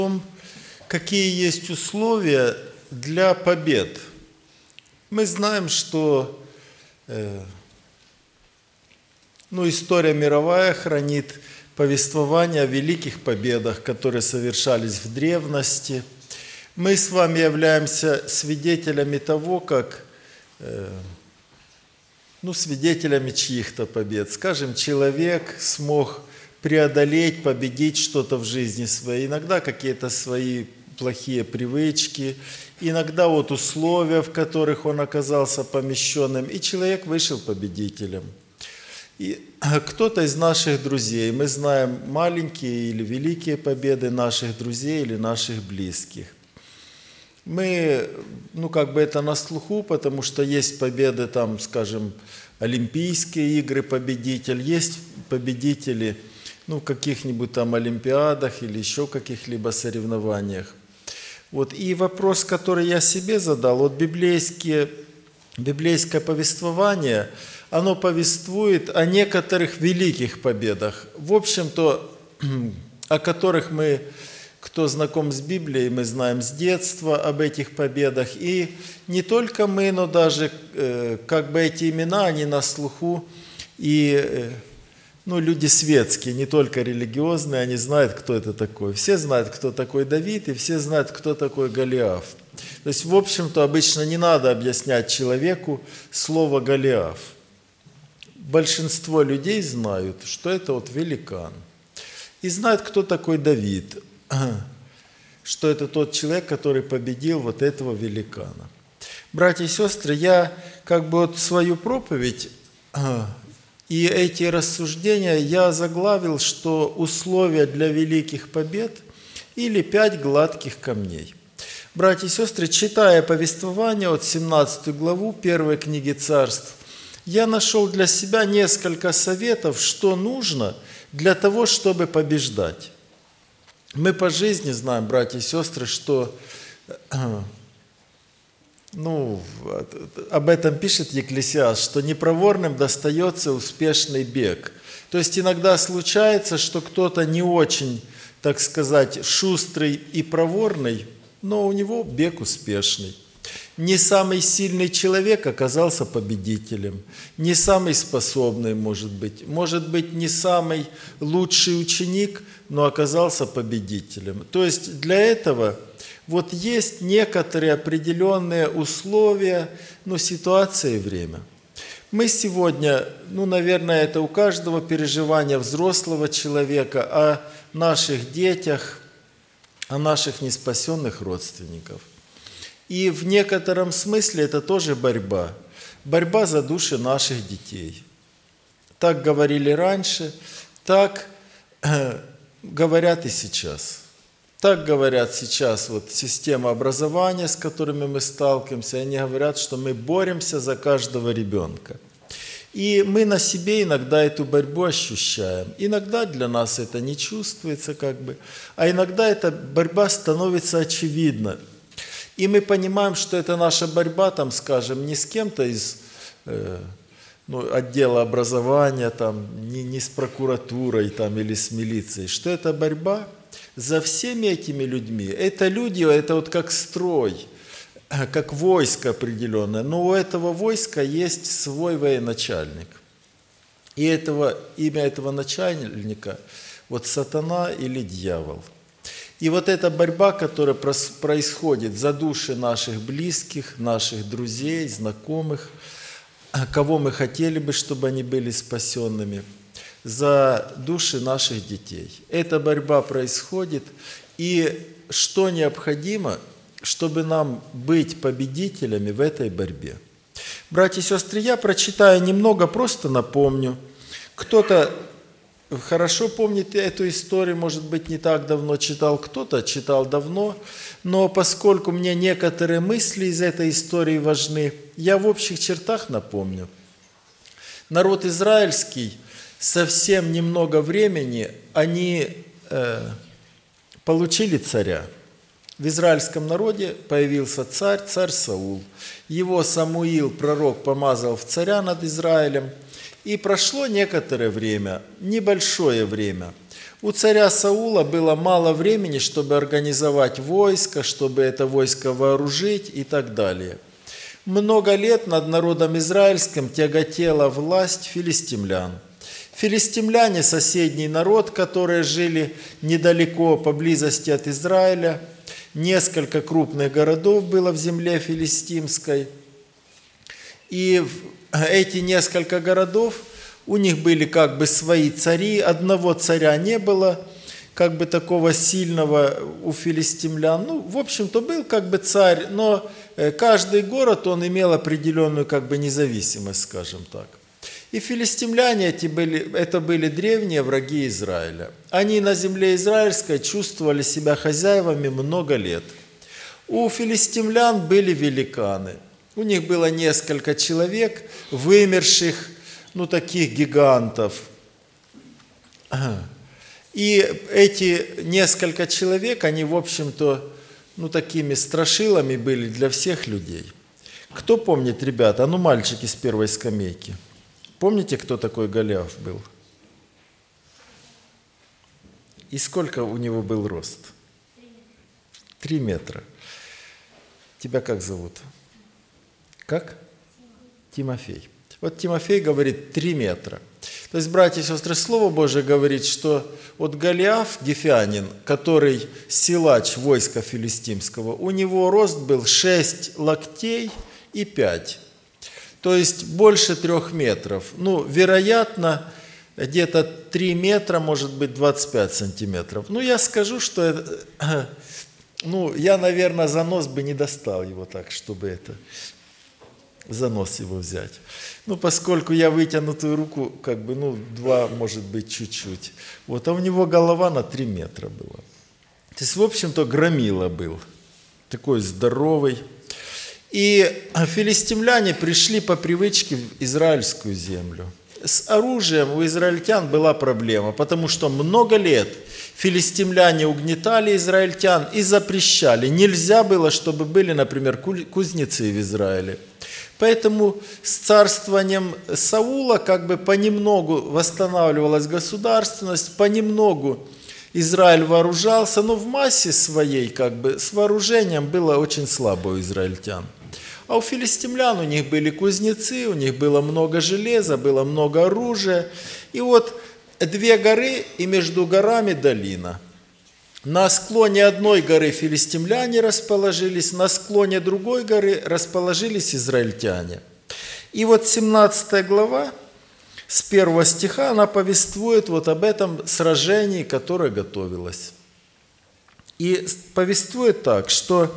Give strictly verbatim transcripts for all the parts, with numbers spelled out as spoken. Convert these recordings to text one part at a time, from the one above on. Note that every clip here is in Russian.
том, какие есть условия для побед. Мы знаем, что э, ну, история мировая хранит повествование о великих победах, которые совершались в древности. Мы с вами являемся свидетелями того, как, э, ну, свидетелями чьих-то побед. Скажем, человек смог преодолеть, победить что-то в жизни своей. Иногда какие-то свои плохие привычки, иногда вот условия, в которых он оказался помещенным, и человек вышел победителем. И кто-то из наших друзей, мы знаем маленькие или великие победы наших друзей или наших близких. Мы, ну как бы это на слуху, потому что есть победы, там, скажем, Олимпийские игры победитель, есть победители, ну, в каких-нибудь там олимпиадах или еще каких-либо соревнованиях. Вот. И вопрос, который я себе задал, вот библейские, библейское повествование, оно повествует о некоторых великих победах, в общем-то, о которых мы, кто знаком с Библией, мы знаем с детства об этих победах. И не только мы, но даже э, как бы эти имена, они на слуху, и э, ну, люди светские, не только религиозные, они знают, кто это такой. Все знают, кто такой Давид, и все знают, кто такой Голиаф. То есть, в общем-то, обычно не надо объяснять человеку слово Голиаф. Большинство людей знают, что это вот великан. И знают, кто такой Давид, что это тот человек, который победил вот этого великана. Братья и сестры, я как бы вот свою проповедь и эти рассуждения я заглавил, что условия для великих побед или пять гладких камней. Братья и сестры, читая повествование от семнадцатую главу первой книги Царств, я нашел для себя несколько советов, что нужно для того, чтобы побеждать. Мы по жизни знаем, братья и сестры, что ну, об этом пишет Екклесиаст, что непроворным достается успешный бег. То есть иногда случается, что кто-то не очень, так сказать, шустрый и проворный, но у него бег успешный. Не самый сильный человек оказался победителем, не самый способный, может быть, может быть, не самый лучший ученик, но оказался победителем. То есть для этого вот есть некоторые определенные условия, ну, ситуация и время. Мы сегодня, ну, наверное, это у каждого переживания взрослого человека о наших детях, о наших неспасенных родственниках. И в некотором смысле это тоже борьба. Борьба за души наших детей. Так говорили раньше, так э, говорят и сейчас. Так говорят сейчас вот система образования, с которыми мы сталкиваемся. Они говорят, что мы боремся за каждого ребенка. И мы на себе иногда эту борьбу ощущаем. Иногда для нас это не чувствуется как бы, а иногда эта борьба становится очевидна. И мы понимаем, что это наша борьба, там, скажем, не с кем-то из э, ну, отдела образования, там, не, не с прокуратурой там, или с милицией, что это борьба за всеми этими людьми. Это люди, это вот как строй, как войско определенное. Но у этого войска есть свой военачальник. И этого, имя этого начальника вот сатана или дьявол. И вот эта борьба, которая происходит за души наших близких, наших друзей, знакомых, кого мы хотели бы, чтобы они были спасенными, за души наших детей. Эта борьба происходит, и что необходимо, чтобы нам быть победителями в этой борьбе. Братья и сестры, я прочитаю немного, просто напомню. Кто-то хорошо помнит эту историю, может быть, не так давно читал, кто-то читал давно, но поскольку мне некоторые мысли из этой истории важны, я в общих чертах напомню. Народ израильский совсем немного времени, они э, получили царя. В израильском народе появился царь, царь Саул. Его Самуил, пророк, помазал в царя над Израилем. И прошло некоторое время, небольшое время. У царя Саула было мало времени, чтобы организовать войско, чтобы это войско вооружить и так далее. Много лет над народом израильским тяготела власть филистимлян. Филистимляне – соседний народ, которые жили недалеко, поблизости от Израиля. Несколько крупных городов было в земле филистимской. И эти несколько городов, у них были как бы свои цари. Одного царя не было, как бы такого сильного у филистимлян. Ну, в общем-то, был как бы царь, но каждый город, он имел определенную как бы независимость, скажем так. И филистимляне эти были, это были древние враги Израиля. Они на земле израильской чувствовали себя хозяевами много лет. У филистимлян были великаны. У них было несколько человек, вымерших, ну, таких гигантов. И эти несколько человек, они, в общем-то, ну, такими страшилами были для всех людей. Кто помнит, ребята, а ну, мальчики с первой скамейки? Помните, кто такой Голиаф был? И сколько у него был рост? Три метра. Тебя как зовут? Как? Тимофей. Вот Тимофей говорит три метра. То есть, братья и сестры, Слово Божие говорит, что вот Голиаф, гефянин, который силач войска филистимского, у него рост был шесть локтей и пять. То есть больше трех метров. Ну, вероятно, где-то три метра, может быть, двадцать пять сантиметров. Ну, я скажу, что это, ну, я, наверное, за нос бы не достал его так, чтобы это, за нос его взять. Ну, поскольку я вытянутую руку, как бы, ну, два, может быть, чуть-чуть. Вот, а у него голова на три метра была. То есть, в общем-то, громила был. Такой здоровый. И филистимляне пришли по привычке в израильскую землю. С оружием у израильтян была проблема, потому что много лет филистимляне угнетали израильтян и запрещали. Нельзя было, чтобы были, например, кузнецы в Израиле. Поэтому с царствованием Саула как бы понемногу восстанавливалась государственность, понемногу Израиль вооружался, но в массе своей как бы с вооружением было очень слабо у израильтян. А у филистимлян у них были кузнецы, у них было много железа, было много оружия. И вот две горы, и между горами долина. На склоне одной горы филистимляне расположились, на склоне другой горы расположились израильтяне. И вот семнадцатая глава, с первого стиха, она повествует вот об этом сражении, которое готовилось. И повествует так, что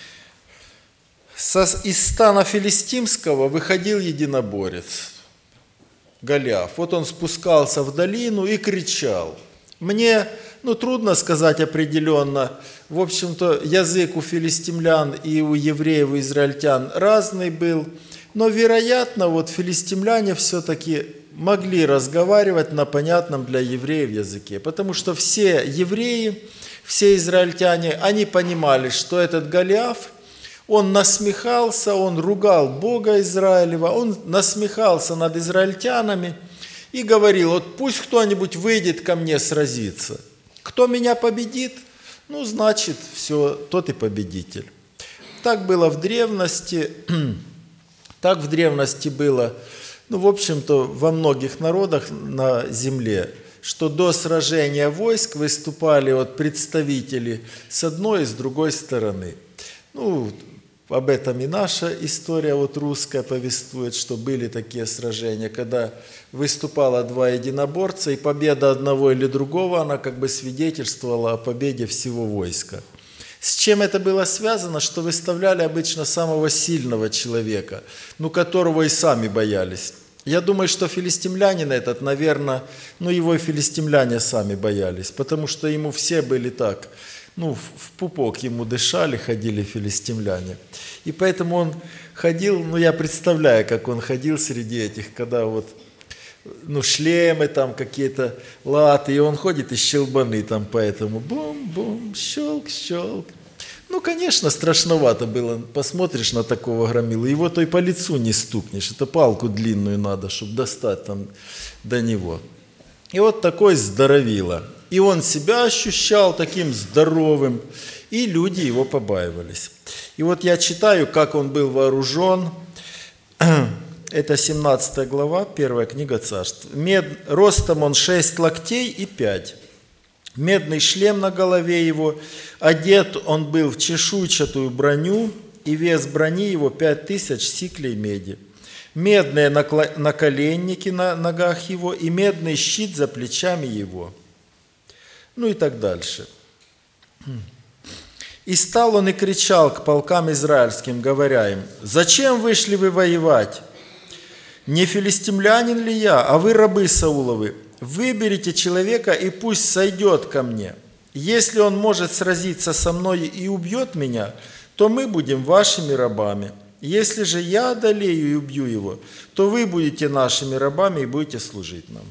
из стана филистимского выходил единоборец, Голиаф. Вот он спускался в долину и кричал. Мне, ну, трудно сказать определенно. В общем-то, язык у филистимлян и у евреев, у израильтян разный был. Но, вероятно, вот филистимляне все-таки могли разговаривать на понятном для евреев языке. Потому что все евреи, все израильтяне, они понимали, что этот Голиаф, он насмехался, он ругал Бога Израилева, он насмехался над израильтянами и говорил: вот пусть кто-нибудь выйдет ко мне сразиться. Кто меня победит, ну, значит, все, тот и победитель. Так было в древности, так в древности было, ну, в общем-то, во многих народах на земле, что до сражения войск выступали вот представители с одной и с другой стороны. Ну, об этом и наша история вот русская повествует, что были такие сражения, когда выступало два единоборца, и победа одного или другого, она как бы свидетельствовала о победе всего войска. С чем это было связано? Что выставляли обычно самого сильного человека, ну, которого и сами боялись. Я думаю, что филистимлянин этот, наверное, ну, его и филистимляне сами боялись, потому что ему все были так, ну, в пупок ему дышали, ходили филистимляне. И поэтому он ходил, ну, я представляю, как он ходил среди этих, когда вот, ну, шлемы там какие-то, латы, и он ходит и щелбаны там, поэтому бум-бум, щелк-щелк. Ну, конечно, страшновато было. Посмотришь на такого громилу, его то и по лицу не стукнешь. Это палку длинную надо, чтобы достать там до него. И вот такой здоровило. И он себя ощущал таким здоровым, и люди его побаивались. И вот я читаю, как он был вооружен. Это семнадцатая глава, первая книга Царств. Мед... Ростом он шесть локтей и пять. Медный шлем на голове его. Одет он был в чешуйчатую броню, и вес брони его пять тысяч сиклей меди. Медные наколенники на ногах его, и медный щит за плечами его. Ну и так дальше. И стал он и кричал к полкам израильским, говоря им: «Зачем вышли вы воевать? Не филистимлянин ли я, а вы рабы Сауловы? Выберите человека, и пусть сойдет ко мне. Если он может сразиться со мной и убьет меня, то мы будем вашими рабами. Если же я одолею и убью его, то вы будете нашими рабами и будете служить нам».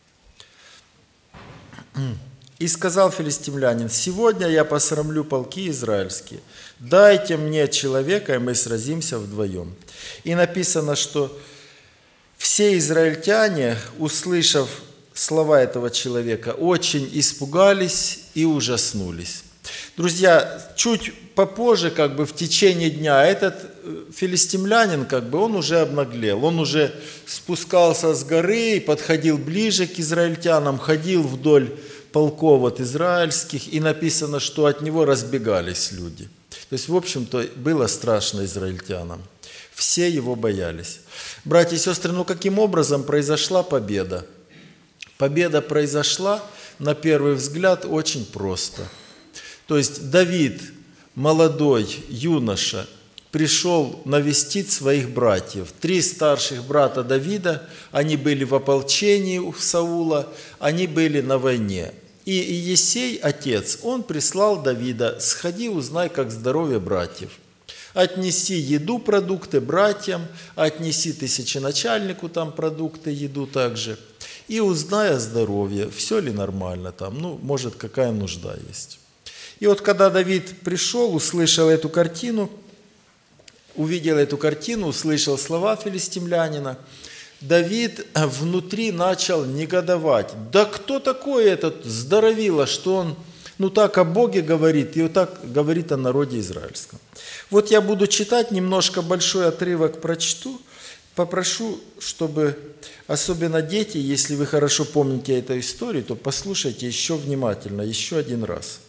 И сказал филистимлянин: «Сегодня я посрамлю полки израильские. Дайте мне человека, и мы сразимся вдвоем». И написано, что все израильтяне, услышав слова этого человека, очень испугались и ужаснулись. Друзья, чуть попозже, как бы в течение дня, этот филистимлянин, как бы, он уже обнаглел, он уже спускался с горы и подходил ближе к израильтянам, ходил вдоль полков от израильских, и написано, что от него разбегались люди. То есть, в общем-то, было страшно израильтянам. Все его боялись. Братья и сестры, ну каким образом произошла победа? Победа произошла, на первый взгляд, очень просто. То есть Давид, молодой юноша, пришел навестить своих братьев. Три старших брата Давида, они были в ополчении у Саула, они были на войне. И Иессей, отец, он прислал Давида: «Сходи, узнай, как здоровье братьев. Отнеси еду, продукты братьям, отнеси тысяченачальнику там продукты, еду также, и узнай о здоровье, все ли нормально там, ну, может, какая нужда есть». И вот когда Давид пришел, услышал эту картину, увидел эту картину, услышал слова филистимлянина, Давид внутри начал негодовать. Да кто такой этот здоровило, что он ну так о Боге говорит и вот так говорит о народе израильском? Вот я буду читать, немножко большой отрывок прочту. Попрошу, чтобы, особенно дети, если вы хорошо помните эту историю, то послушайте еще внимательно, еще один раз.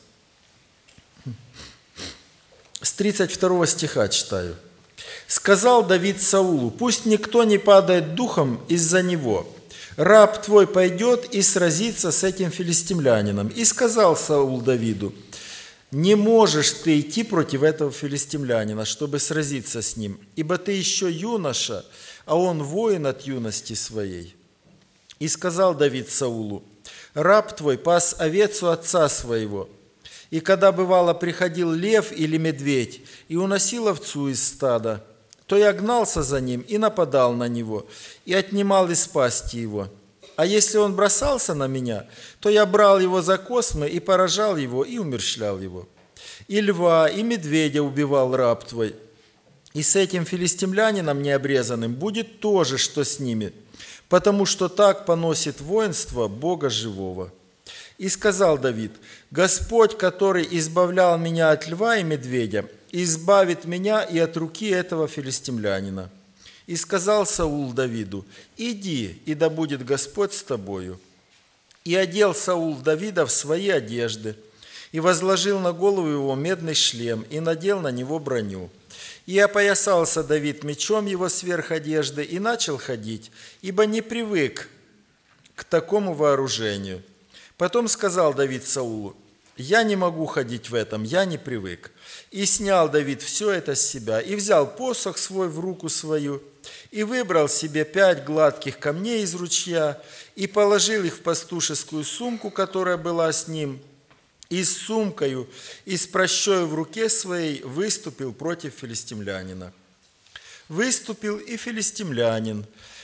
С тридцать второго стиха читаю. «Сказал Давид Саулу: пусть никто не падает духом из-за него. Раб твой пойдет и сразится с этим филистимлянином. И сказал Саул Давиду: не можешь ты идти против этого филистимлянина, чтобы сразиться с ним, ибо ты еще юноша, а он воин от юности своей. И сказал Давид Саулу: раб твой пас овец у отца своего. И когда, бывало, приходил лев или медведь и уносил овцу из стада, то я гнался за ним и нападал на него, и отнимал из пасти его. А если он бросался на меня, то я брал его за космы и поражал его, и умерщвлял его. И льва, и медведя убивал раб твой. И с этим филистимлянином необрезанным будет то же, что с ними, потому что так поносит воинство Бога живого». И сказал Давид: «Господь, который избавлял меня от льва и медведя, избавит меня и от руки этого филистимлянина». И сказал Саул Давиду: «Иди, и да будет Господь с тобою». И одел Саул Давида в свои одежды, и возложил на голову его медный шлем, и надел на него броню. И опоясался Давид мечом его сверх одежды, и начал ходить, ибо не привык к такому вооружению. Потом сказал Давид Саулу: «Я не могу ходить в этом, я не привык». И снял Давид все это с себя, и взял посох свой в руку свою, и выбрал себе пять гладких камней из ручья, и положил их в пастушескую сумку, которая была с ним, и с сумкою, и с пращою в руке своей выступил против филистимлянина. Выступил и филистимлянин,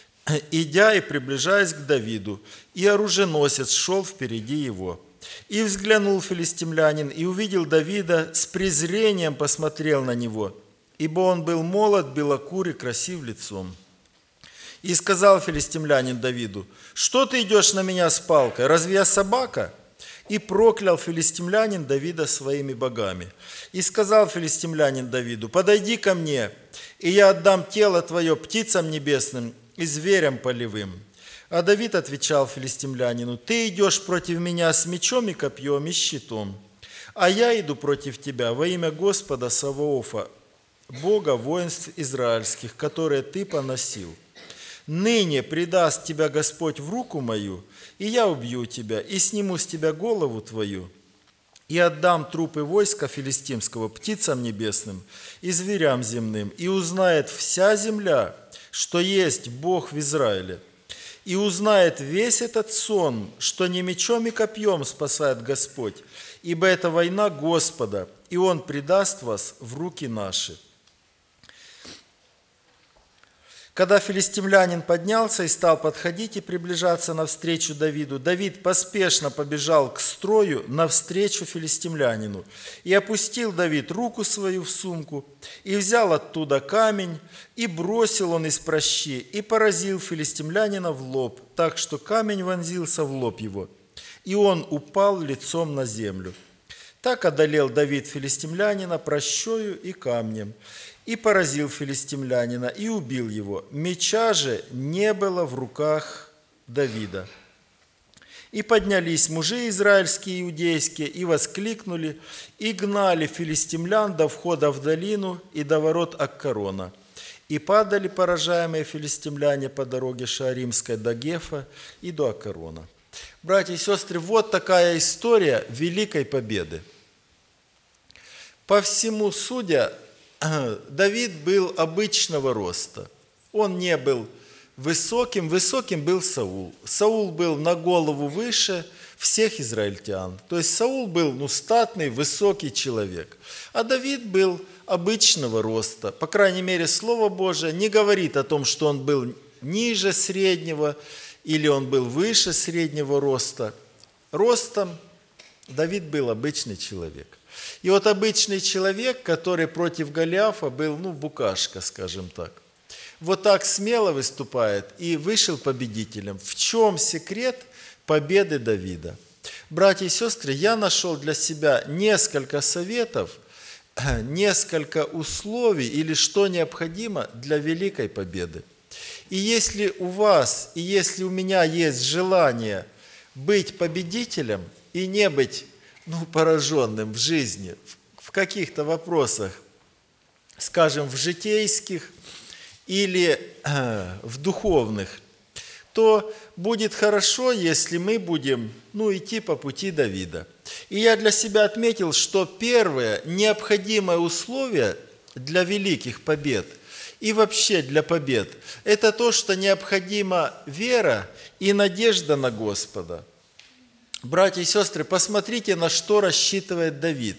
идя и приближаясь к Давиду, и оруженосец шел впереди его. И взглянул филистимлянин, и увидел Давида, с презрением посмотрел на него, ибо он был молод, белокур и красив лицом. И сказал филистимлянин Давиду: «Что ты идешь на меня с палкой? Разве я собака? И проклял филистимлянин Давида своими богами. И сказал филистимлянин Давиду: подойди ко мне, и я отдам тело твое птицам небесным и зверям полевым. А Давид отвечал филистимлянину: ты идешь против меня с мечом и копьем и щитом, а я иду против тебя во имя Господа Саваофа, Бога воинств израильских, которые ты поносил. Ныне предаст тебя Господь в руку мою, и я убью тебя, и сниму с тебя голову твою, и отдам трупы войска филистимского птицам небесным и зверям земным, и узнает вся земля, что есть Бог в Израиле. И узнает весь этот сон, что не мечом и копьем спасает Господь, ибо это война Господа, и Он предаст вас в руки наши». Когда филистимлянин поднялся и стал подходить и приближаться навстречу Давиду, Давид поспешно побежал к строю навстречу филистимлянину. И опустил Давид руку свою в сумку, и взял оттуда камень, и бросил он из пращи, и поразил филистимлянина в лоб, так что камень вонзился в лоб его, и он упал лицом на землю. Так одолел Давид филистимлянина пращою и камнем, и поразил филистимлянина, и убил его. Меча же не было в руках Давида. И поднялись мужи израильские и иудейские, и воскликнули, и гнали филистимлян до входа в долину и до ворот Аккарона. И падали поражаемые филистимляне по дороге Шааримской до Гефа и до Аккарона. Братья и сестры, вот такая история великой победы. По всему судя, Давид был обычного роста. Он не был высоким, высоким был Саул. Саул был на голову выше всех израильтян. То есть Саул был ну, статный, высокий человек. А Давид был обычного роста. По крайней мере, Слово Божие не говорит о том, что он был ниже среднего или он был выше среднего роста. Ростом Давид был обычный человек. И вот обычный человек, который против Голиафа был, ну, букашка, скажем так, вот так смело выступает и вышел победителем. В чем секрет победы Давида? Братья и сестры, я нашел для себя несколько советов, несколько условий или что необходимо для великой победы. И если у вас, и если у меня есть желание быть победителем и не быть ну, пораженным в жизни, в каких-то вопросах, скажем, в житейских или в духовных, то будет хорошо, если мы будем ну, идти по пути Давида. И я для себя отметил, что первое необходимое условие для великих побед и вообще для побед – это то, что необходима вера и надежда на Господа. Братья и сестры, посмотрите, на что рассчитывает Давид,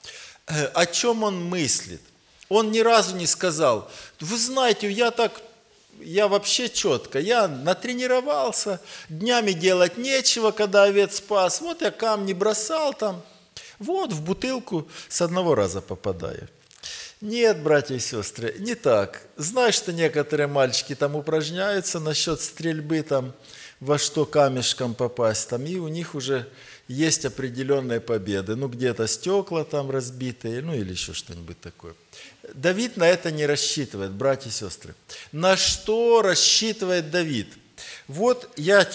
о чем он мыслит. Он ни разу не сказал: вы знаете, я так, я вообще четко, я натренировался, днями делать нечего, когда овец спас, вот я камни бросал там, вот в бутылку с одного раза попадаю. Нет, братья и сестры, не так. Знаешь, что некоторые мальчики там упражняются насчет стрельбы там, во что камешком попасть, там, и у них уже есть определенные победы. Ну, где-то стекла там разбитые, ну, или еще что-нибудь такое. Давид на это не рассчитывает, братья и сестры. На что рассчитывает Давид? Вот я...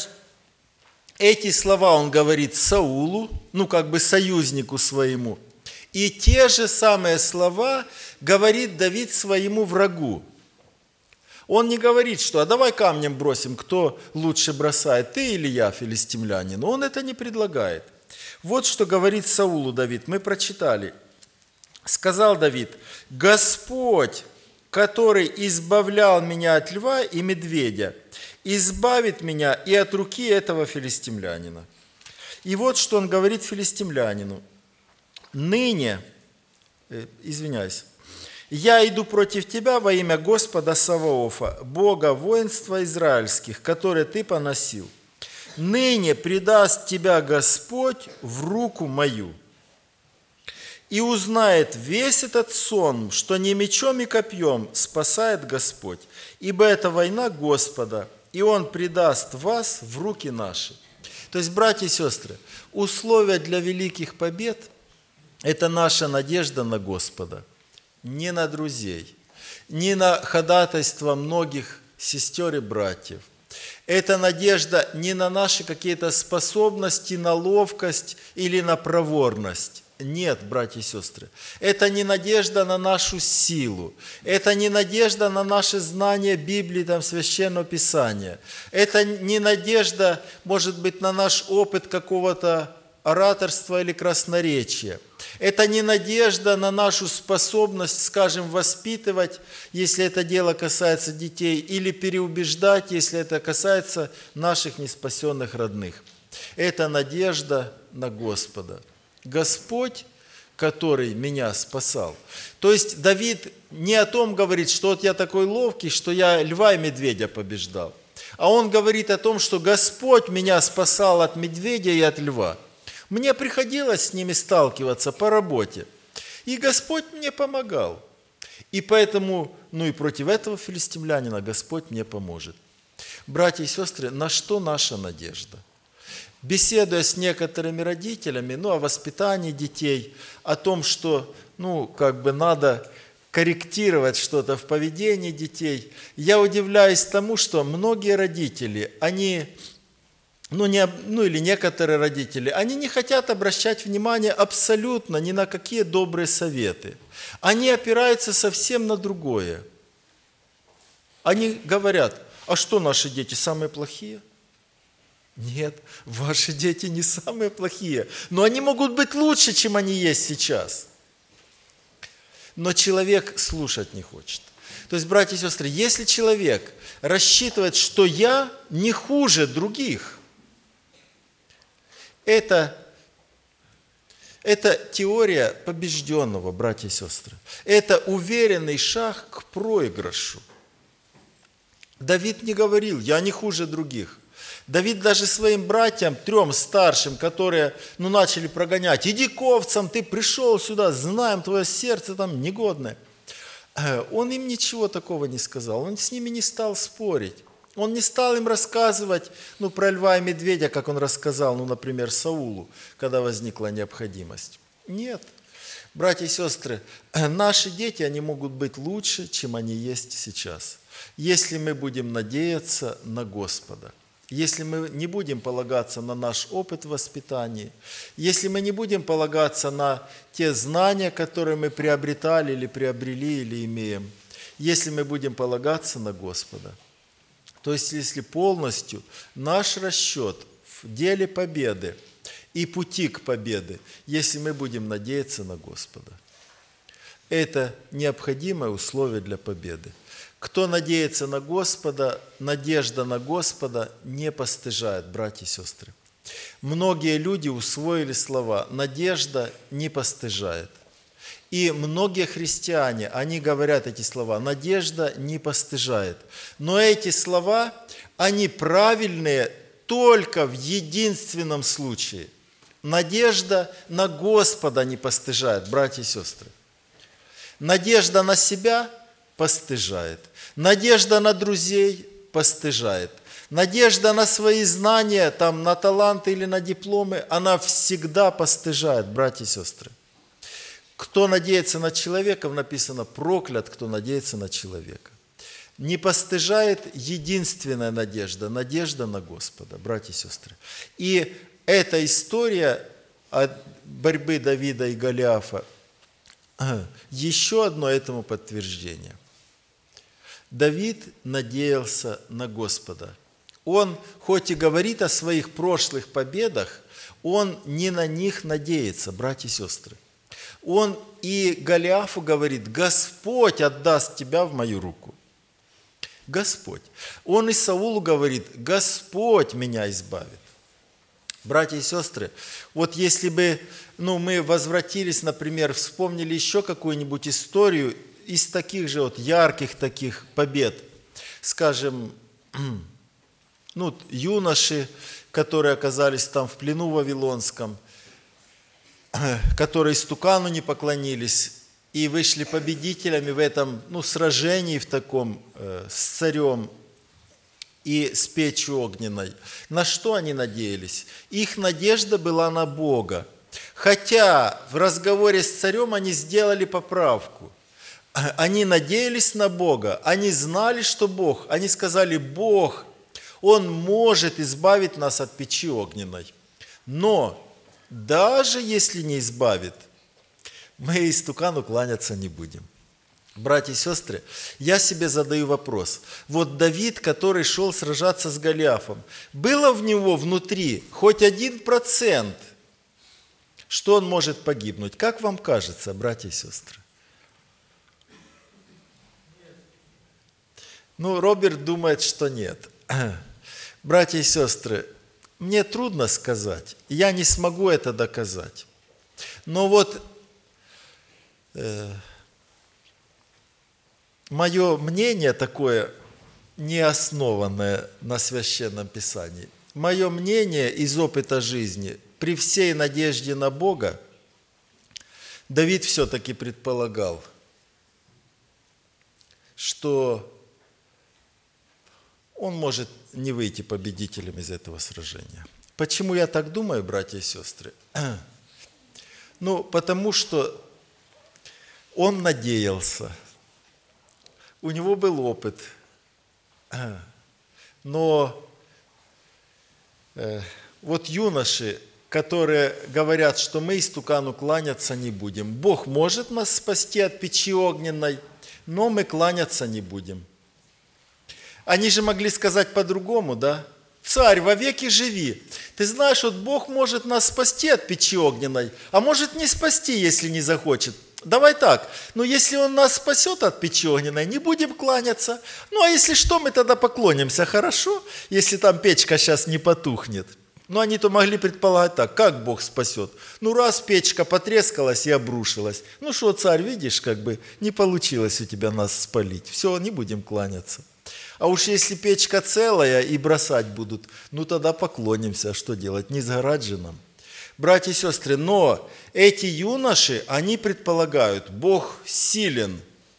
Эти слова он говорит Саулу, ну, как бы союзнику своему. И те же самые слова говорит Давид своему врагу. Он не говорит, что «а давай камнем бросим, кто лучше бросает, ты или я, филистимлянин». Он это не предлагает. Вот что говорит Саулу Давид, мы прочитали. Сказал Давид: «Господь, который избавлял меня от льва и медведя, избавит меня и от руки этого филистимлянина». И вот что он говорит филистимлянину. «Ныне, э, извиняюсь, я иду против тебя во имя Господа Саваофа, Бога воинства израильских, которые ты поносил. Ныне предаст тебя Господь в руку мою. И узнает весь этот сон, что не мечом и копьем спасает Господь, ибо это война Господа, и Он предаст вас в руки наши». То есть, братья и сестры, условия для великих побед – это наша надежда на Господа, не на друзей, не на ходатайство многих сестер и братьев. Это надежда не на наши какие-то способности, на ловкость или на проворность. Нет, братья и сестры, это не надежда на нашу силу, это не надежда на наше знание Библии, там, Священного Писания, это не надежда, может быть, на наш опыт какого-то ораторства или красноречия. Это не надежда на нашу способность, скажем, воспитывать, если это дело касается детей, или переубеждать, если это касается наших неспасенных родных. Это надежда на Господа. Господь, который меня спасал. То есть Давид не о том говорит, что вот я такой ловкий, что я льва и медведя побеждал. А он говорит о том, что Господь меня спасал от медведя и от льва. Мне приходилось с ними сталкиваться по работе. И Господь мне помогал. И поэтому, ну и против этого филистимлянина Господь мне поможет. Братья и сестры, на что наша надежда? Беседуя с некоторыми родителями, ну, о воспитании детей, о том, что, ну, как бы надо корректировать что-то в поведении детей, я удивляюсь тому, что многие родители, они, ну, не, ну, или некоторые родители, они не хотят обращать внимание абсолютно ни на какие добрые советы. Они опираются совсем на другое. Они говорят, а что наши дети самые плохие? Нет, ваши дети не самые плохие, но они могут быть лучше, чем они есть сейчас. Но человек слушать не хочет. То есть, братья и сестры, если человек рассчитывает, что я не хуже других, это, это теория побежденного, братья и сестры. Это уверенный шаг к проигрышу. Давид не говорил, я не хуже других. Давид даже своим братьям, трем старшим, которые ну, начали прогонять, иди к овцам, ты пришел сюда, знаем, твое сердце там негодное. Он им ничего такого не сказал, он с ними не стал спорить. Он не стал им рассказывать ну, про льва и медведя, как он рассказал, ну, например, Саулу, когда возникла необходимость. Нет. Братья и сестры, наши дети, они могут быть лучше, чем они есть сейчас, если мы будем надеяться на Господа. Если мы не будем полагаться на наш опыт воспитания, если мы не будем полагаться на те знания, которые мы приобретали или приобрели или имеем, если мы будем полагаться на Господа, то есть если полностью наш расчет в деле победы и пути к победе, если мы будем надеяться на Господа, это необходимое условие для победы. Кто надеется на Господа, надежда на Господа не постыжает, братья и сестры. Многие люди усвоили слова «надежда не постыжает». И многие христиане, они говорят эти слова «надежда не постыжает». Но эти слова, они правильные только в единственном случае. Надежда на Господа не постыжает, братья и сестры. Надежда на себя постыжает. Надежда на друзей постыжает. Надежда на свои знания, там, на таланты или на дипломы, она всегда постыжает, братья и сестры. Кто надеется на человека, написано, проклят, кто надеется на человека. Не постыжает единственная надежда, надежда на Господа, братья и сестры. И эта история от борьбы Давида и Голиафа еще одно этому подтверждение. Давид надеялся на Господа. Он, хоть и говорит о своих прошлых победах, он не на них надеется, братья и сестры. Он и Голиафу говорит, Господь отдаст тебя в мою руку. Господь. Он и Саулу говорит, Господь меня избавит. Братья и сестры, вот если бы ну, мы возвратились, например, вспомнили еще какую-нибудь историю из таких же вот ярких таких побед, скажем, ну, юноши, которые оказались там в плену вавилонском, которые истукану не поклонились и вышли победителями в этом ну, сражении в таком э, с царем и с печью огненной. На что они надеялись? Их надежда была на Бога. Хотя в разговоре с царем они сделали поправку. Они надеялись на Бога, они знали, что Бог. Они сказали: Бог, Он может избавить нас от печи огненной. Но даже если не избавит, мы истукану кланяться не будем. Братья и сестры, я себе задаю вопрос. Вот Давид, который шел сражаться с Голиафом, было в него внутри хоть один процент, что он может погибнуть? Как вам кажется, братья и сестры? Ну, Роберт думает, что нет. Братья и сестры, мне трудно сказать, я не смогу это доказать. Но вот э, мое мнение такое, не основанное на Священном Писании, мое мнение из опыта жизни, при всей надежде на Бога, Давид все-таки предполагал, что он может не выйти победителем из этого сражения. Почему я так думаю, братья и сестры? Ну, потому что он надеялся, у него был опыт, но э, вот юноши, которые говорят, что мы истукану кланяться не будем, Бог может нас спасти от печи огненной, но мы кланяться не будем. Они же могли сказать по-другому, да? Царь, вовеки живи. Ты знаешь, вот Бог может нас спасти от печи огненной, а может не спасти, если не захочет. Давай так, ну если Он нас спасет от печи огненной, не будем кланяться. Ну а если что, мы тогда поклонимся, хорошо? Если там печка сейчас не потухнет. Ну они-то могли предполагать так, как Бог спасет? Ну раз печка потрескалась и обрушилась, ну что, царь, видишь, как бы не получилось у тебя нас спалить. Все, не будем кланяться. А уж если печка целая и бросать будут, ну тогда поклонимся. А что делать? Не сгорать же нам. Братья и сестры, но эти юноши, они предполагают, Бог силен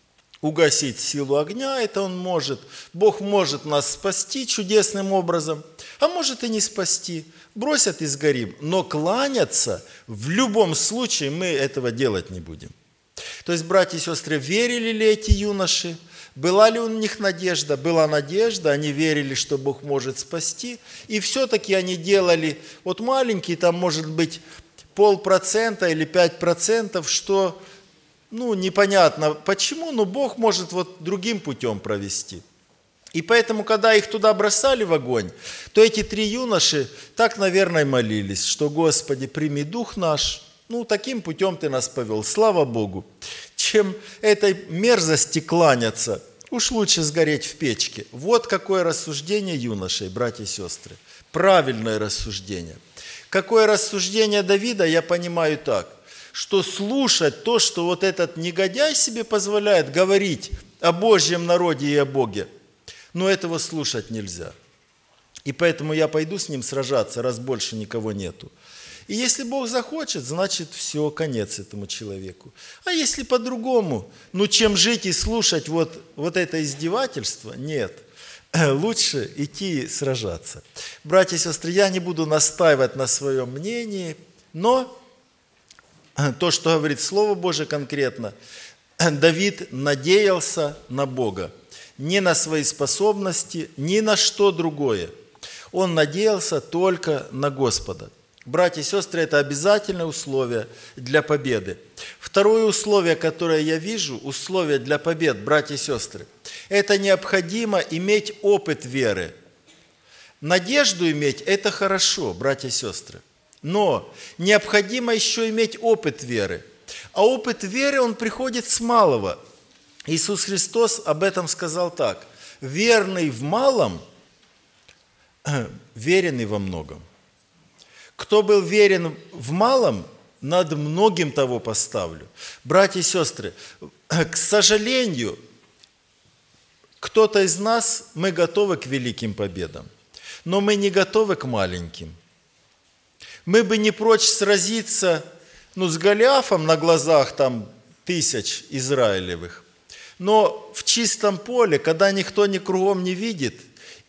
угасить силу огня, это Он может. Бог может нас спасти чудесным образом, а может и не спасти. Бросят и сгорим. Но кланяться в любом случае мы этого делать не будем. То есть, братья и сестры, верили ли эти юноши? Была ли у них надежда? Была надежда, они верили, что Бог может спасти. И все-таки они делали, вот маленький, там может быть полпроцента или пять процентов, что, ну, непонятно почему, но Бог может вот другим путем провести. И поэтому, когда их туда бросали в огонь, то эти три юноши так, наверное, молились, что «Господи, прими дух наш». Ну, таким путем Ты нас повел, слава Богу. Чем этой мерзости кланяться, уж лучше сгореть в печке. Вот какое рассуждение юношей, братья и сестры. Правильное рассуждение. Какое рассуждение Давида, я понимаю так, что слушать то, что вот этот негодяй себе позволяет говорить о Божьем народе и о Боге, но этого слушать нельзя. И поэтому я пойду с ним сражаться, раз больше никого нету. И если Бог захочет, значит все, конец этому человеку. А если по-другому, ну чем жить и слушать вот, вот это издевательство? Нет, лучше идти сражаться. Братья и сестры, я не буду настаивать на своем мнении, но то, что говорит Слово Божие конкретно, Давид надеялся на Бога, не на свои способности, ни на что другое. Он надеялся только на Господа. Братья и сестры, это обязательное условие для победы. Второе условие, которое я вижу, условие для побед, братья и сестры, это необходимо иметь опыт веры. Надежду иметь – это хорошо, братья и сестры, но необходимо еще иметь опыт веры. А опыт веры, он приходит с малого. Иисус Христос об этом сказал так: «Верный в малом, верен и во многом». Кто был верен в малом, над многим того поставлю. Братья и сестры, к сожалению, кто-то из нас, мы готовы к великим победам, но мы не готовы к маленьким. Мы бы не прочь сразиться, ну, с Голиафом на глазах там тысяч израилевых, но в чистом поле, когда никто ни кругом не видит,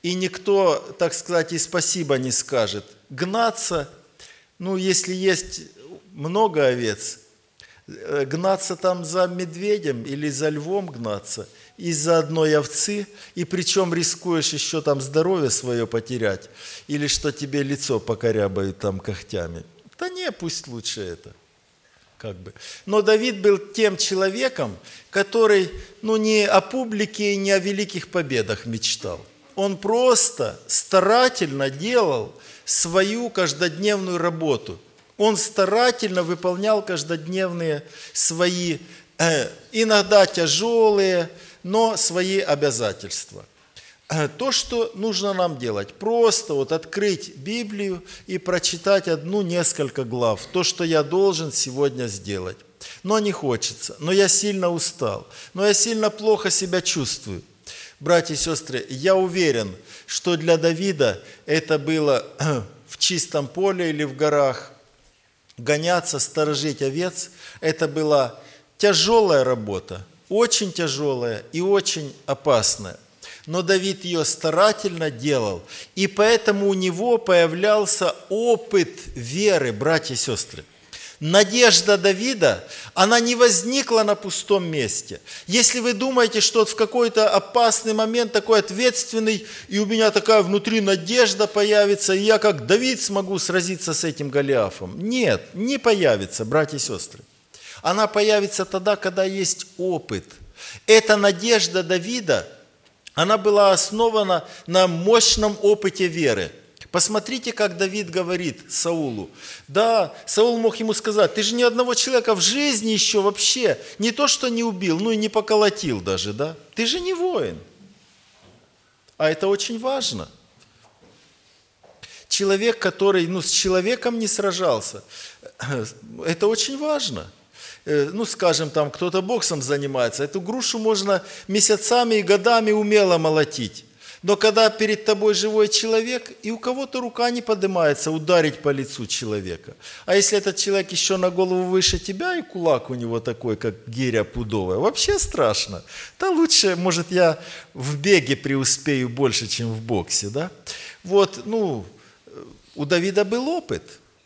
и никто, так сказать, и спасибо не скажет. Гнаться, ну, если есть много овец, гнаться там за медведем или за львом гнаться, из-за одной овцы, и причем рискуешь еще там здоровье свое потерять, или что тебе лицо покорябают там когтями. Да не, пусть лучше это. Как бы. Но Давид был тем человеком, который ну, не о публике и не о великих победах мечтал. Он просто старательно делал свою каждодневную работу. Он старательно выполнял каждодневные свои, э, иногда тяжелые, но свои обязательства. То, что нужно нам делать, просто вот открыть Библию и прочитать одну, несколько глав. То, что я должен сегодня сделать. Но не хочется, но я сильно устал, но я сильно плохо себя чувствую. Братья и сестры, я уверен, что для Давида это было в чистом поле или в горах. Гоняться, сторожить овец, это была тяжелая работа, очень тяжелая и очень опасная. Но Давид ее старательно делал, и поэтому у него появлялся опыт веры, братья и сестры. Надежда Давида, она не возникла на пустом месте. Если вы думаете, что вот в какой-то опасный момент, такой ответственный, и у меня такая внутри надежда появится, и я как Давид смогу сразиться с этим Голиафом. Нет, не появится, братья и сестры. Она появится тогда, когда есть опыт. Эта надежда Давида, она была основана на мощном опыте веры. Посмотрите, как Давид говорит Саулу. Да, Саул мог ему сказать, ты же ни одного человека в жизни еще вообще, не то что не убил, ну и не поколотил даже, да? Ты же не воин. А это очень важно. Человек, который ну, с человеком не сражался, это очень важно. Ну, скажем, там кто-то боксом занимается, эту грушу можно месяцами и годами умело молотить. Но когда перед тобой живой человек, и у кого-то рука не поднимается ударить по лицу человека. А если этот человек еще на голову выше тебя, и кулак у него такой, как гиря пудовая, вообще страшно. Да лучше, может, я в беге преуспею больше, чем в боксе, да? Вот, ну, у Давида был опыт.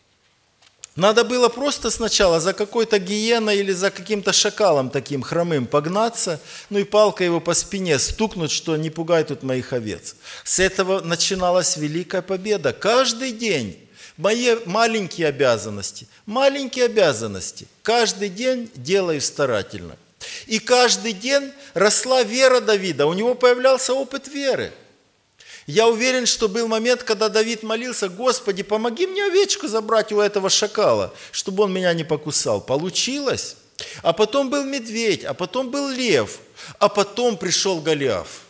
Надо было просто сначала за какой-то гиеной или за каким-то шакалом таким хромым погнаться, ну и палкой его по спине стукнуть, что не пугай тут моих овец. С этого начиналась великая победа. Каждый день мои маленькие обязанности, маленькие обязанности, каждый день делаю старательно. И каждый день росла вера Давида, у него появлялся опыт веры. Я уверен, что был момент, когда Давид молился, Господи, помоги мне овечку забрать у этого шакала, чтобы он меня не покусал. Получилось. А потом был медведь, а потом был лев, а потом пришел Голиаф.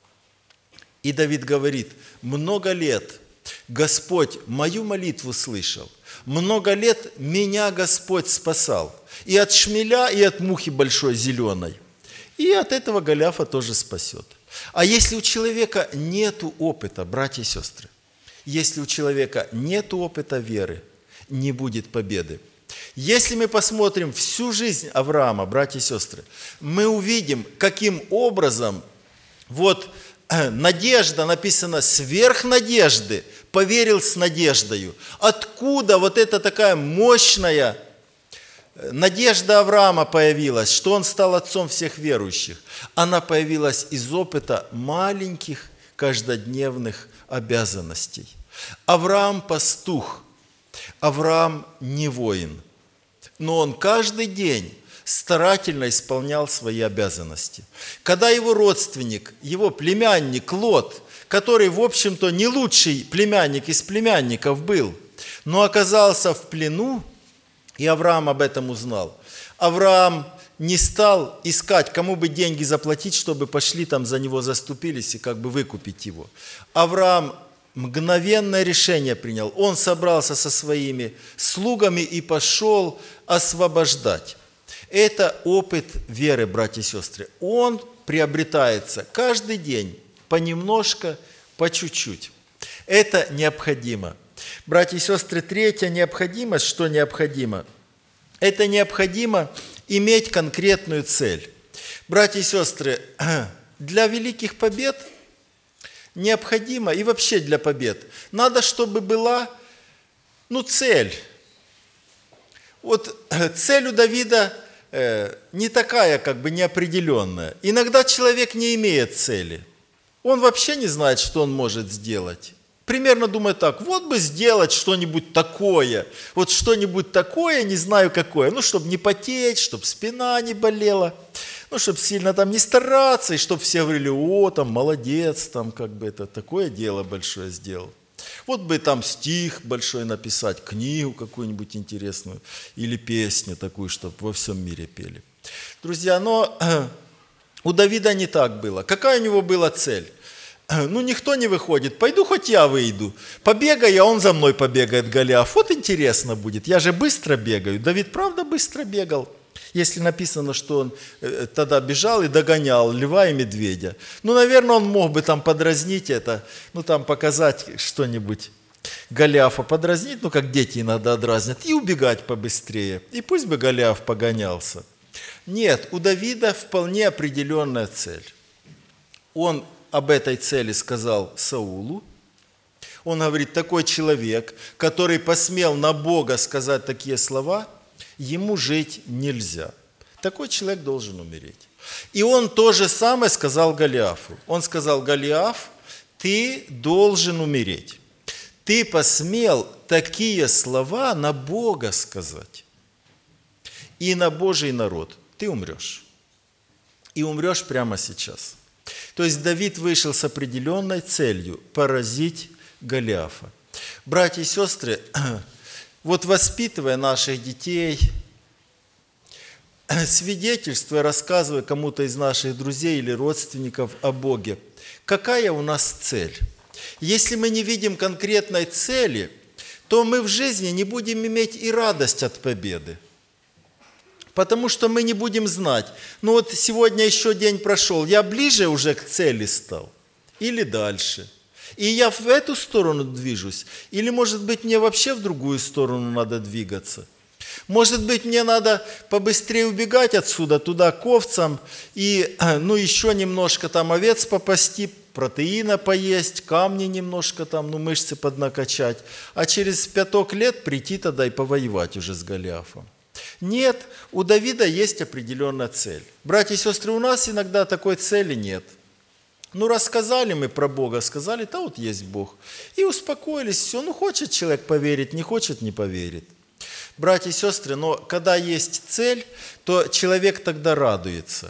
И Давид говорит, много лет Господь мою молитву слышал, много лет меня Господь спасал. И от шмеля, и от мухи большой зеленой. И от этого Голиафа тоже спасет. А если у человека нет опыта, братья и сестры, если у человека нет опыта веры, не будет победы. Если мы посмотрим всю жизнь Авраама, братья и сестры, мы увидим, каким образом вот надежда, написано сверх надежды, поверил с надеждою. Откуда вот эта такая мощная надежда Авраама появилась, что он стал отцом всех верующих. Она появилась из опыта маленьких каждодневных обязанностей. Авраам пастух, Авраам не воин, но он каждый день старательно исполнял свои обязанности. Когда его родственник, его племянник Лот, который, в общем-то, не лучший племянник из племянников был, но оказался в плену, и Авраам об этом узнал. Авраам не стал искать, кому бы деньги заплатить, чтобы пошли там за него заступились и как бы выкупить его. Авраам мгновенное решение принял. Он собрался со своими слугами и пошел освобождать. Это опыт веры, братья и сестры. Он приобретается каждый день, понемножко, по чуть-чуть. Это необходимо. Братья и сестры, третья необходимость, что необходимо? Это необходимо иметь конкретную цель. Братья и сестры, для великих побед необходимо, и вообще для побед, надо, чтобы была, ну, цель. Вот цель у Давида э, не такая, как бы неопределенная. Иногда человек не имеет цели. Он вообще не знает, что он может сделать. Примерно думает так: вот бы сделать что-нибудь такое, вот что-нибудь такое, не знаю какое, ну, чтобы не потеть, чтобы спина не болела, ну, чтобы сильно там не стараться, и чтобы все говорили: о, там, молодец, там, как бы это такое дело большое сделал. Вот бы там стих большой написать, книгу какую-нибудь интересную, или песню такую, чтобы во всем мире пели. Друзья, но у Давида не так было. Какая у него была цель? Ну, никто не выходит. Пойду хоть я выйду. Побегаю, а он за мной побегает, Голиаф. Вот интересно будет. Я же быстро бегаю. Давид правда быстро бегал? Если написано, что он тогда бежал и догонял льва и медведя. Ну, наверное, он мог бы там подразнить это, ну, там показать что-нибудь. Голиафа подразнить, ну, как дети иногда дразнят, и убегать побыстрее. И пусть бы Голиаф погонялся. Нет, у Давида вполне определенная цель. Он об этой цели сказал Саулу. Он говорит: такой человек, который посмел на Бога сказать такие слова, ему жить нельзя. Такой человек должен умереть. И он то же самое сказал Голиафу. Он сказал: Голиаф, ты должен умереть. Ты посмел такие слова на Бога сказать и на Божий народ. Ты умрешь. И умрешь прямо сейчас. То есть Давид вышел с определенной целью поразить Голиафа. Братья и сестры, вот воспитывая наших детей, свидетельствуя, рассказывая кому-то из наших друзей или родственников о Боге, какая у нас цель? Если мы не видим конкретной цели, то мы в жизни не будем иметь и радость от победы. Потому что мы не будем знать, ну вот сегодня еще день прошел, я ближе уже к цели стал или дальше. И я в эту сторону движусь, или, может быть, мне вообще в другую сторону надо двигаться. Может быть, мне надо побыстрее убегать отсюда, туда, к овцам, и, ну, еще немножко там овец попасти, протеина поесть, камни немножко там, ну, мышцы поднакачать, а через пяток лет прийти тогда и повоевать уже с Голиафом. Нет, у Давида есть определенная цель. Братья и сестры, у нас иногда такой цели нет. Ну, рассказали мы про Бога, сказали: да, вот есть Бог. И успокоились, все. Ну, хочет человек поверить, не хочет, не поверит. Братья и сестры, но когда есть цель, то человек тогда радуется.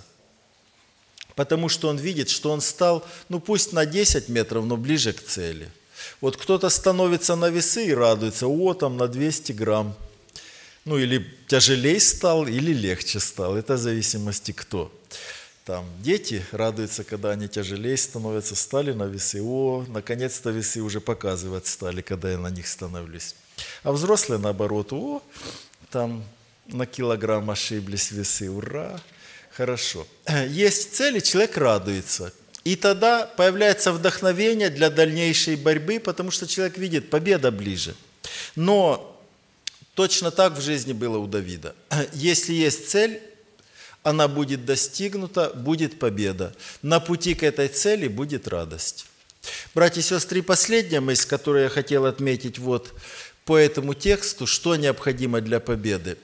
Потому что он видит, что он стал, ну, пусть на десять метров, но ближе к цели. Вот кто-то становится на весы и радуется: о, там на двести грамм. Ну, или тяжелее стал, или легче стал. Это в зависимости кто. Там дети радуются, когда они тяжелее становятся, стали на весы. О, наконец-то весы уже показывать стали, когда я на них становлюсь. А взрослые, наоборот: о, там на килограмм ошиблись весы. Ура! Хорошо. Есть цели, человек радуется. И тогда появляется вдохновение для дальнейшей борьбы, потому что человек видит, победа ближе. Но точно так в жизни было у Давида. Если есть цель, она будет достигнута, будет победа. На пути к этой цели будет радость. Братья и сестры, последняя мысль, которую я хотел отметить вот по этому тексту, что необходимо для победы.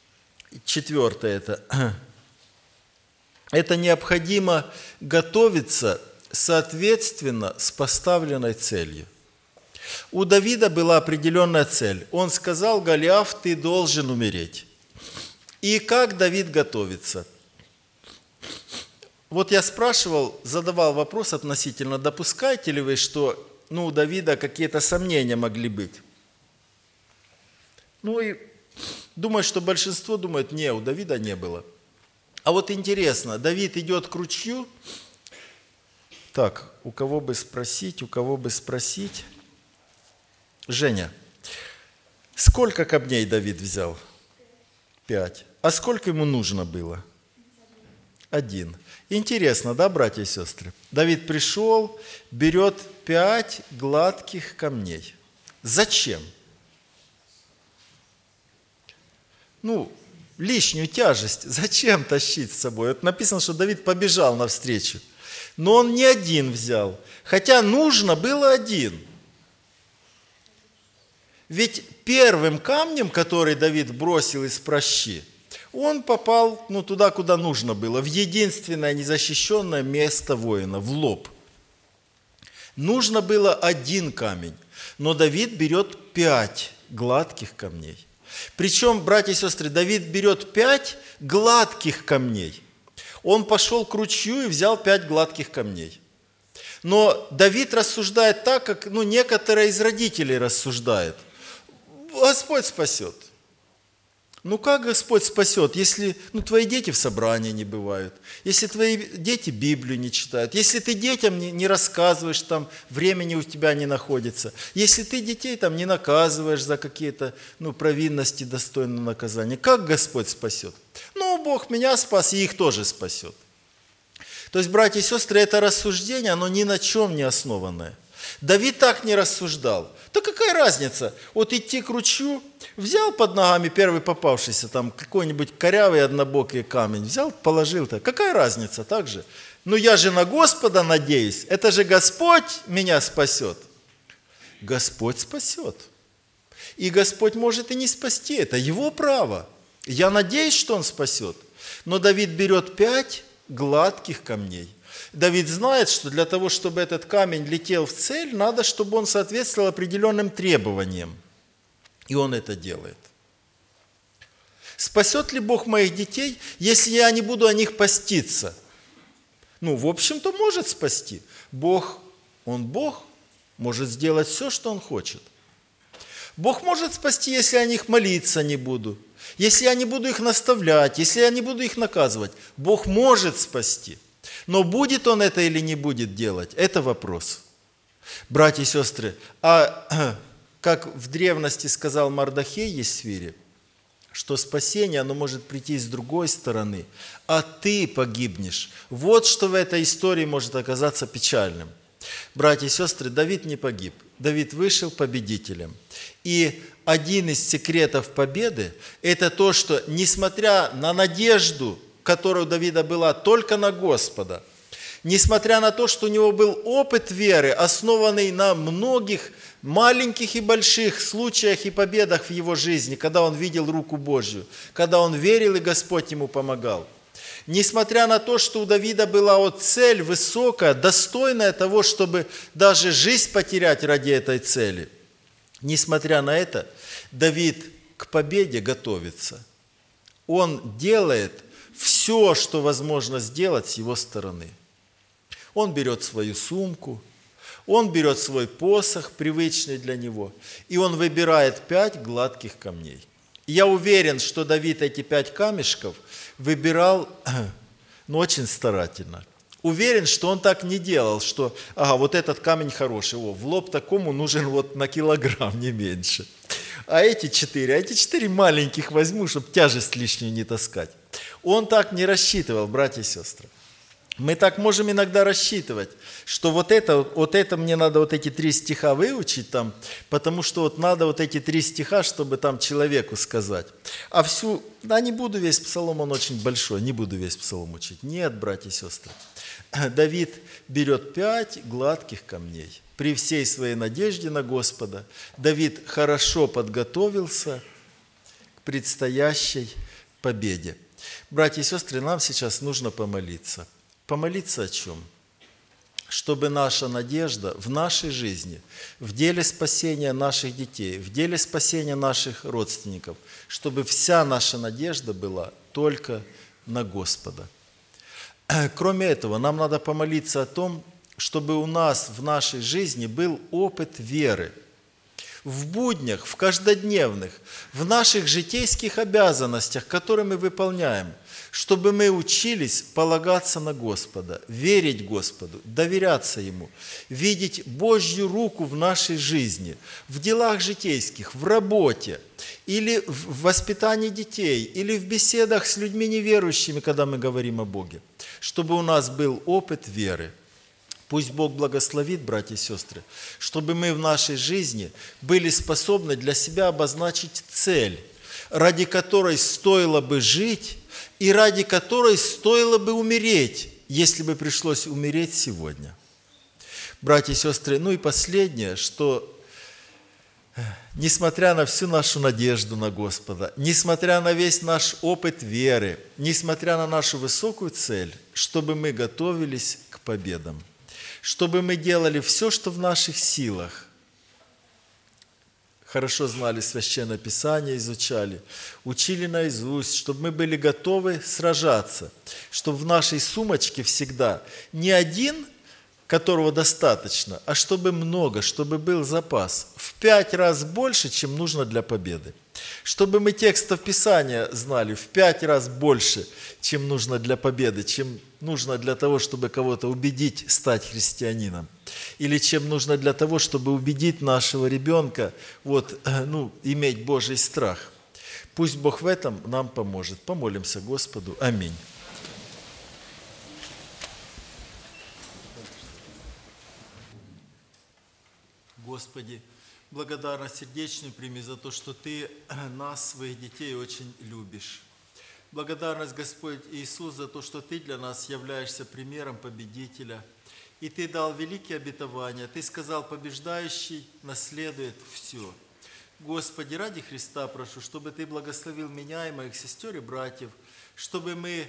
Четвертое это. Это необходимо готовиться соответственно с поставленной целью. У Давида была определенная цель. Он сказал: Голиаф, ты должен умереть. И как Давид готовится? Вот я спрашивал, задавал вопрос относительно, допускаете ли вы, что, ну, у Давида какие-то сомнения могли быть? Ну и думаю, что большинство думает: не, у Давида не было. А вот интересно, Давид идет к ручью. Так, у кого бы спросить, у кого бы спросить? Женя, сколько камней Давид взял? Пять. А сколько ему нужно было? Один. Интересно, да, братья и сестры? Давид пришел, берет пять гладких камней. Зачем? Ну, лишнюю тяжесть зачем тащить с собой? Вот написано, что Давид побежал навстречу. Но он не один взял, хотя нужно было один. Ведь первым камнем, который Давид бросил из пращи, он попал ну, туда, куда нужно было, в единственное незащищенное место воина, в лоб. Нужно было один камень, но Давид берет пять гладких камней. Причем, братья и сестры, Давид берет пять гладких камней. Он пошел к ручью и взял пять гладких камней. Но Давид рассуждает так, как ну, некоторые из родителей рассуждают. Господь спасет. Ну как Господь спасет, если ну, твои дети в собрании не бывают, если твои дети Библию не читают, если ты детям не, не рассказываешь, там времени у тебя не находится, если ты детей там не наказываешь за какие-то ну, провинности, достойные наказания, как Господь спасет? Ну, Бог меня спас, и их тоже спасет. То есть, братья и сестры, это рассуждение, оно ни на чем не основанное. Давид так не рассуждал. Да какая разница? Вот идти к ручью, взял под ногами первый попавшийся, там какой-нибудь корявый однобокий камень, взял, положил-то. Какая разница, так же? Ну я же на Господа надеюсь, это же Господь меня спасет. Господь спасет. И Господь может и не спасти, это Его право. Я надеюсь, что Он спасет. Но Давид берет пять гладких камней. Давид знает, что для того, чтобы этот камень летел в цель, надо, чтобы он соответствовал определенным требованиям. И он это делает. Спасет ли Бог моих детей, если я не буду о них поститься? Ну, в общем-то, может спасти. Бог, Он Бог, может сделать все, что Он хочет. Бог может спасти, если я о них молиться не буду, если я не буду их наставлять, если я не буду их наказывать. Бог может спасти. Но будет Он это или не будет делать, это вопрос. Братья и сестры, а как в древности сказал Мардохей Есфире, что спасение, оно может прийти с другой стороны, а ты погибнешь. Вот что в этой истории может оказаться печальным. Братья и сестры, Давид не погиб. Давид вышел победителем. И один из секретов победы – это то, что, несмотря на надежду, которая у Давида была только на Господа, несмотря на то, что у него был опыт веры, основанный на многих маленьких и больших случаях и победах в его жизни, когда он видел руку Божью, когда он верил и Господь ему помогал. Несмотря на то, что у Давида была вот цель высокая, достойная того, чтобы даже жизнь потерять ради этой цели, несмотря на это, Давид к победе готовится. Он делает все, что возможно сделать с его стороны. Он берет свою сумку, он берет свой посох, привычный для него, и он выбирает пять гладких камней. И я уверен, что Давид эти пять камешков выбирал ну, очень старательно. Уверен, что он так не делал, что ага, вот этот камень хороший, о, в лоб такому нужен вот на килограмм, не меньше. А эти четыре, а эти четыре маленьких возьму, чтобы тяжесть лишнюю не таскать. Он так не рассчитывал, братья и сестры. Мы так можем иногда рассчитывать, что вот это, вот это мне надо вот эти три стиха выучить там, потому что вот надо вот эти три стиха, чтобы там человеку сказать. А всю, да не буду весь псалом, он очень большой, не буду весь псалом учить. Нет, братья и сестры. Давид берет пять гладких камней. При всей своей надежде на Господа Давид хорошо подготовился к предстоящей победе. Братья и сестры, нам сейчас нужно помолиться. Помолиться о чем? Чтобы наша надежда в нашей жизни, в деле спасения наших детей, в деле спасения наших родственников, чтобы вся наша надежда была только на Господа. Кроме этого, нам надо помолиться о том, чтобы у нас в нашей жизни был опыт веры. В буднях, в каждодневных, в наших житейских обязанностях, которые мы выполняем, чтобы мы учились полагаться на Господа, верить Господу, доверяться Ему, видеть Божью руку в нашей жизни, в делах житейских, в работе, или в воспитании детей, или в беседах с людьми неверующими, когда мы говорим о Боге, чтобы у нас был опыт веры. Пусть Бог благословит, братья и сестры, чтобы мы в нашей жизни были способны для себя обозначить цель, ради которой стоило бы жить и ради которой стоило бы умереть, если бы пришлось умереть сегодня. Братья и сестры, ну и последнее, что несмотря на всю нашу надежду на Господа, несмотря на весь наш опыт веры, несмотря на нашу высокую цель, чтобы мы готовились к победам, чтобы мы делали все, что в наших силах, хорошо знали Священное Писание, изучали, учили наизусть, чтобы мы были готовы сражаться, чтобы в нашей сумочке всегда не один, которого достаточно, а чтобы много, чтобы был запас в пять раз больше, чем нужно для победы. Чтобы мы текстов Писания знали в пять раз больше, чем нужно для победы, чем нужно для того, чтобы кого-то убедить стать христианином. Или чем нужно для того, чтобы убедить нашего ребенка вот, ну, иметь Божий страх. Пусть Бог в этом нам поможет. Помолимся Господу. Аминь. Господи, благодарность сердечную прими за то, что Ты нас, своих детей, очень любишь. Благодарность, Господь Иисус, за то, что Ты для нас являешься примером победителя. И Ты дал великие обетования. Ты сказал, побеждающий наследует все. Господи, ради Христа прошу, чтобы Ты благословил меня и моих сестер и братьев, чтобы мы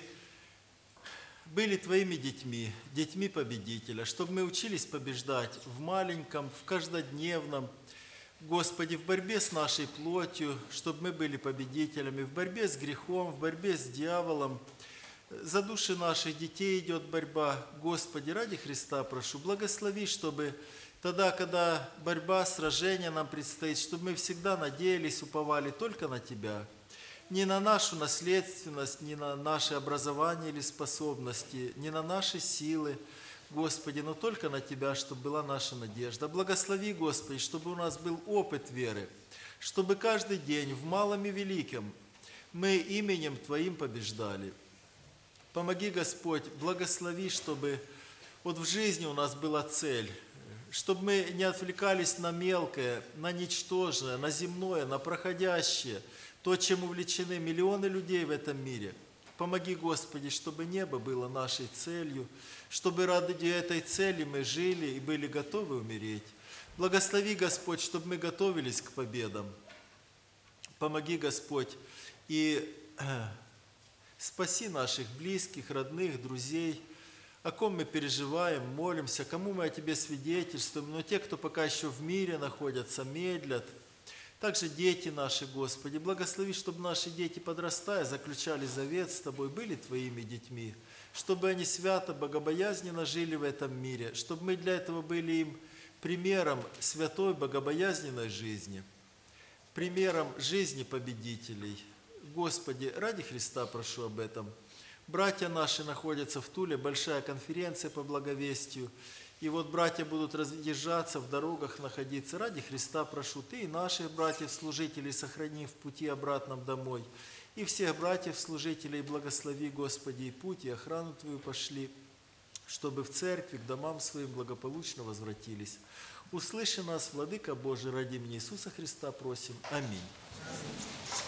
были Твоими детьми, детьми победителя, чтобы мы учились побеждать в маленьком, в каждодневном, Господи, в борьбе с нашей плотью, чтобы мы были победителями, в борьбе с грехом, в борьбе с дьяволом. За души наших детей идет борьба. Господи, ради Христа прошу, благослови, чтобы тогда, когда борьба, сражение нам предстоит, чтобы мы всегда надеялись, уповали только на Тебя. Не на нашу наследственность, не на наше образование или способности, не на наши силы, Господи, но только на Тебя, чтобы была наша надежда. Благослови, Господи, чтобы у нас был опыт веры, чтобы каждый день в малом и великом мы именем Твоим побеждали. Помоги, Господь, благослови, чтобы вот в жизни у нас была цель, чтобы мы не отвлекались на мелкое, на ничтожное, на земное, на проходящее, то, чем увлечены миллионы людей в этом мире. Помоги, Господи, чтобы небо было нашей целью, чтобы ради этой цели мы жили и были готовы умереть. Благослови, Господь, чтобы мы готовились к победам. Помоги, Господь, и спаси наших близких, родных, друзей, о ком мы переживаем, молимся, кому мы о Тебе свидетельствуем, но те, кто пока еще в мире находятся, медлят. Также дети наши, Господи, благослови, чтобы наши дети, подрастая, заключали завет с Тобой, были Твоими детьми, чтобы они свято, богобоязненно жили в этом мире, чтобы мы для этого были им примером святой, богобоязненной жизни, примером жизни победителей. Господи, ради Христа прошу об этом. Братья наши находятся в Туле, большая конференция по благовестию. И вот братья будут разъезжаться, в дорогах находиться. Ради Христа прошу, Ты и наших братьев-служителей сохрани в пути обратном домой. И всех братьев-служителей благослови, Господи, и путь, и охрану Твою пошли, чтобы в церкви к домам своим благополучно возвратились. Услыши нас, Владыка Божий, ради имени Иисуса Христа просим. Аминь.